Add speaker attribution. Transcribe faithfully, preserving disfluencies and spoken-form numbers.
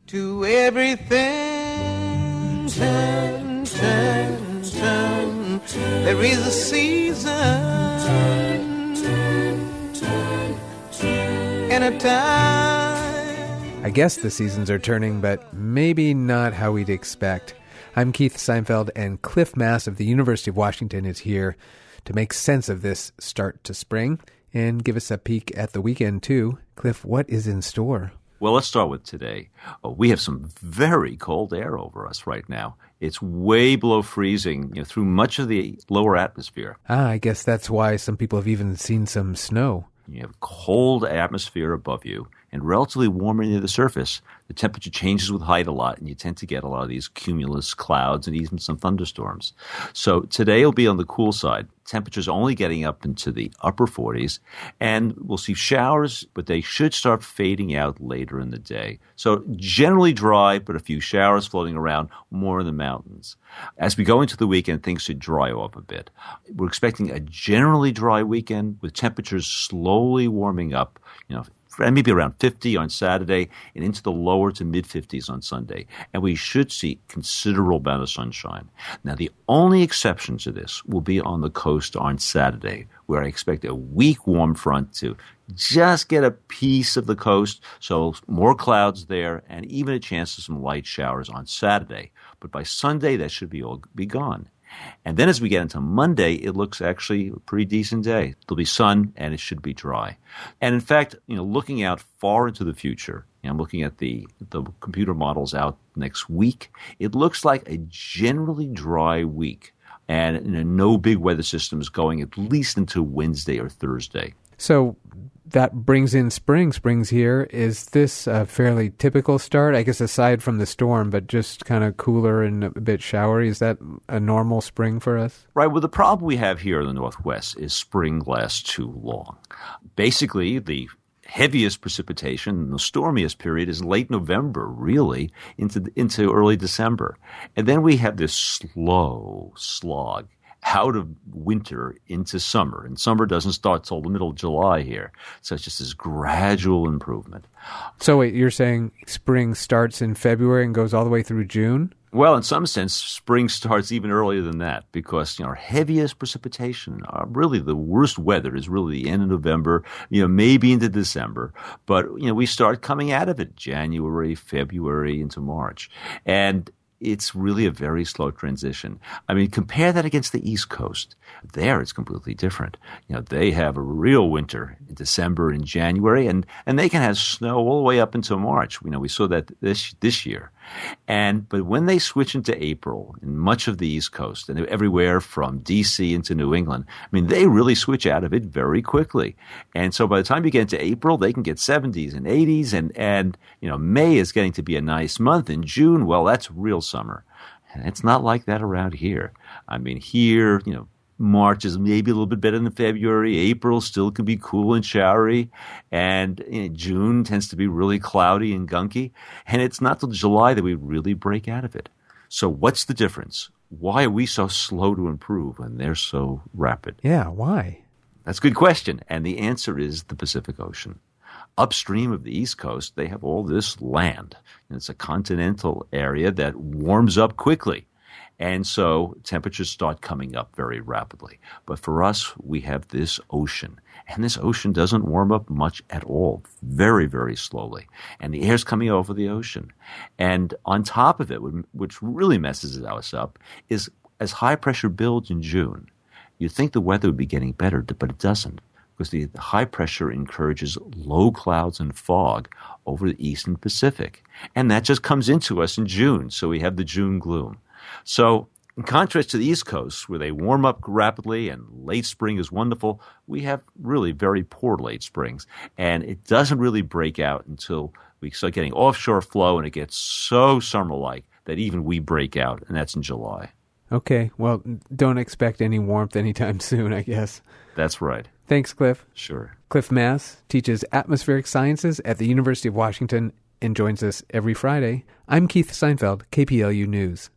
Speaker 1: To everything, turn, turn, turn. There is a season and a time.
Speaker 2: I guess the seasons are turning, but maybe not how we'd expect. I'm Keith Seinfeld, and Cliff Mass of the University of Washington is here to make sense of this start to spring and give us a peek at the weekend, too. Cliff, what is in store?
Speaker 3: Well, let's start with today. Oh, we have some very cold air over us right now. It's way below freezing, you know, through much of the lower atmosphere.
Speaker 2: Ah, I guess that's why some people have even seen some snow.
Speaker 3: You have cold atmosphere above you and relatively warmer near the surface. The temperature changes with height a lot, and you tend to get a lot of these cumulus clouds and even some thunderstorms. So today will be on the cool side. Temperatures only getting up into the upper forties, and we'll see showers, but they should start fading out later in the day. So generally dry, but a few showers floating around, more in the mountains. As we go into the weekend, things should dry off a bit. We're expecting a generally dry weekend with temperatures slowly warming up, you know, and maybe around fifty on Saturday and into the lower to mid-fifties on Sunday. And we should see considerable amount of sunshine. Now, the only exception to this will be on the coast on Saturday, where I expect a weak warm front to just get a piece of the coast, so more clouds there and even a chance of some light showers on Saturday. But by Sunday, that should be all be gone. And then as we get into Monday, it looks actually a pretty decent day. There'll be sun, and it should be dry. And in fact, you know, looking out far into the future, you know, I'm looking at the, the computer models out next week, it looks like a generally dry week. And you know, no big weather systems going at least into Wednesday or Thursday.
Speaker 2: So that brings in spring. Spring's here. Is this a fairly typical start? I guess aside from the storm, but just kind of cooler and a bit showery. Is that a normal spring for us?
Speaker 3: Right. Well, the problem we have here in the Northwest is spring lasts too long. Basically, the heaviest precipitation, the stormiest period is late November, really, into into early December. And then we have this slow slog out of winter into summer. And summer doesn't start till the middle of July here. So it's just this gradual improvement.
Speaker 2: So wait, you're saying spring starts in February and goes all the way through June?
Speaker 3: Well, in some sense, spring starts even earlier than that because, you know, our heaviest precipitation, uh, really the worst weather is really the end of November, you know, maybe into December. But, you know, we start coming out of it January, February into March. And it's really a very slow transition. I mean, compare that against the East Coast. There, it's completely different. You know, they have a real winter in December and January, and, and they can have snow all the way up until March. You know, we saw that this this year. And but when they switch into April in much of the East Coast and everywhere from D C into New England, I mean, they really switch out of it very quickly. And so by the time you get into April, they can get seventies and eighties, and and you know, May is getting to be a nice month. In June, well, that's real summer. And it's not like that around here. I mean, here, you know, March is maybe a little bit better than February. April still can be cool and showery. And you know, June tends to be really cloudy and gunky. And it's not till July that we really break out of it. So what's the difference? Why are we so slow to improve when they're so rapid?
Speaker 2: Yeah, why?
Speaker 3: That's a good question. And the answer is the Pacific Ocean. Upstream of the East Coast, they have all this land. And it's a continental area that warms up quickly. And so temperatures start coming up very rapidly. But for us, we have this ocean. And this ocean doesn't warm up much at all, very, very slowly. And the air's coming over the ocean. And on top of it, which really messes us up, is as high pressure builds in June, you'd think the weather would be getting better, but it doesn't. Because the, the high pressure encourages low clouds and fog over the eastern Pacific. And that just comes into us in June. So we have the June gloom. So in contrast to the East Coast, where they warm up rapidly and late spring is wonderful, we have really very poor late springs. And it doesn't really break out until we start getting offshore flow, and it gets so summer-like that even we break out, and that's in July.
Speaker 2: Okay, well, don't expect any warmth anytime soon, I guess.
Speaker 3: That's right.
Speaker 2: Thanks, Cliff.
Speaker 3: Sure.
Speaker 2: Cliff Mass teaches atmospheric sciences at the University of Washington and joins us every Friday. I'm Keith Seinfeld, K P L U News.